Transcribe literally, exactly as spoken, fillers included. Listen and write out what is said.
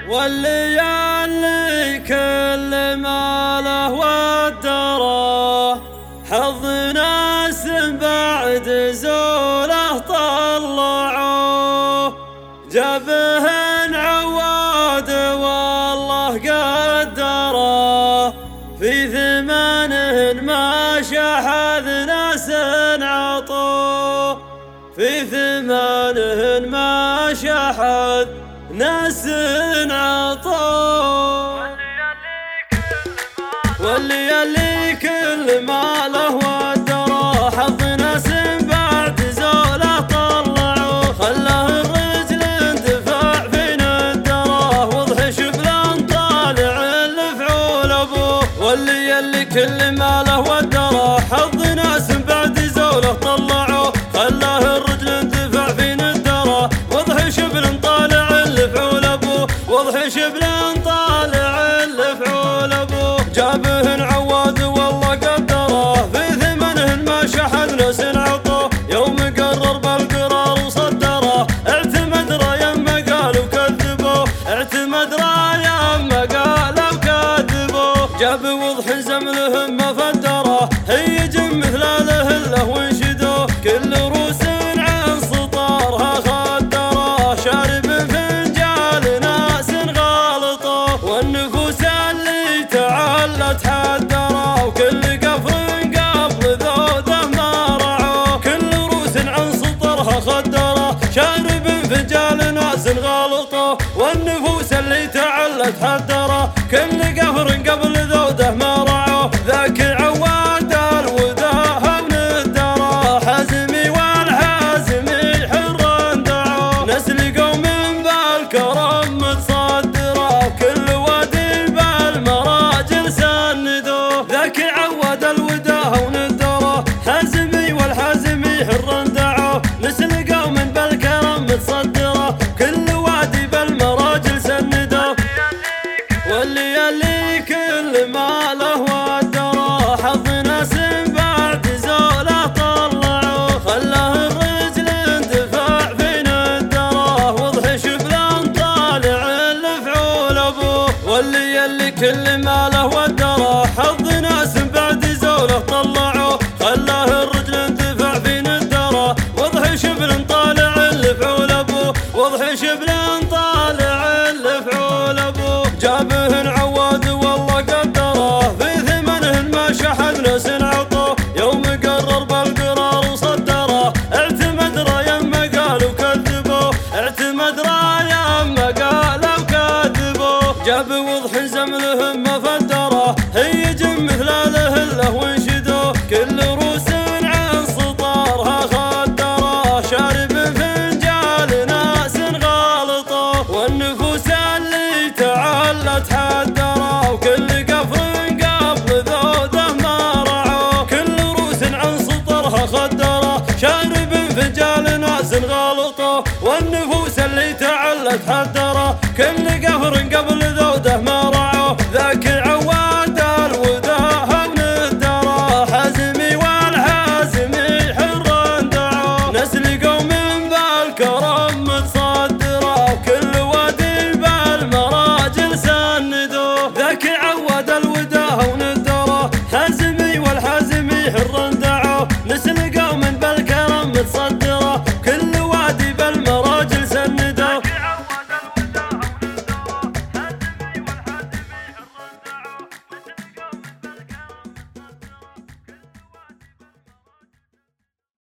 والليالي كل ما له والدرى حظ ناس بعد زوله طلعوه جابهن عواد والله قدره في ثمانهن ما شحذ ناس عطوه في ثمانهن ما شحذ ناس عطوه والليالي كل ما له والدرى حظ ناس بعد زوله طلعوه خلاه الرجل اندفاع في ندره وضح شبلان طالع الفعول ابوه والليالي كل ما له والدرى حظ ناس بعد زوله طلعوه خلاه الرجل اندفاع في ندره وضح شبل طالع الفعول ابوه وضح شبلان طالع الفعول ابوه جابهن عواد والله قدره في ثمنهن ما شحذ ناس عطوه يوم قرر بالقرار وصدره اعتمد رايه ما قالوا كذبوه اعتمد رايه ما قالوا كذبوه جاب وضح زملهم ما فدره هيج مثل اله وانشدوه كل روس عن سطارها خدره شارب فنجال ناس غالطوه والنفوس اللي تعلت حدره وكل قفر قبل ذوده ما رعوه كل روس عن سطرها خدره شارب فنجال ناس غالطوه والنفوس اللي تعلت حدره كل قفر قبل ذوده ما رعوه ذاك عواد الوداع وندره حزمي والحازمي حر دعوه نسل قوم بالكرم متصدره وكل وادي بالمراجل سندوه ذاك عواد الوداع وندره حزمي والحازمي حر دعوه نسل قوم بالكرم متصدره كل وادي بالمراجل سندوه والليالي كل ما له والدرى حظ ناس بعد زوله طلعوه خلاه الرجل اندفاع في ندره وضح شبلان طالع الفعول ابوه والليالي كل ما له والدرى حظ ناس بعد زوله طلعوه خلاه الرجل اندفاع في ندره وضح شبل طالع الفعول ابوه وضح شبلان طالع الفعول ابوه جابهن عواد والله قدره في ثمنهن ما شحذ ناس عطوه يوم قرر بالقرار وصدره اعتمد رايه ما قالوا كذبوه اعتمد رايه ما قالوا كذبوه جاب وضح زملهم ما فدره هيج مثل اله وانشدوه كل روس عن سطارها خدره شارب فنجال ناس غالطوه والنفوس اللي تعلت حدره وكل قفر قبل ذوده ما رعوه كل روس عن سطرها خدره شارب فنجال ناس غالطوه والنفوس اللي تعلت حدره كل قفر قبل ذوده ما رعوه ذاك عواد الوداع وندره حزمي والحازمي حر دعوه نسل قوم بالكرم متصدره وكل وادي بالمراجل سندوه ذاك عواد الوداع وندره حزمي والحازمي حر دعوه نسل قوم بالكرم متصدره كل وادي بالمراجل سندوه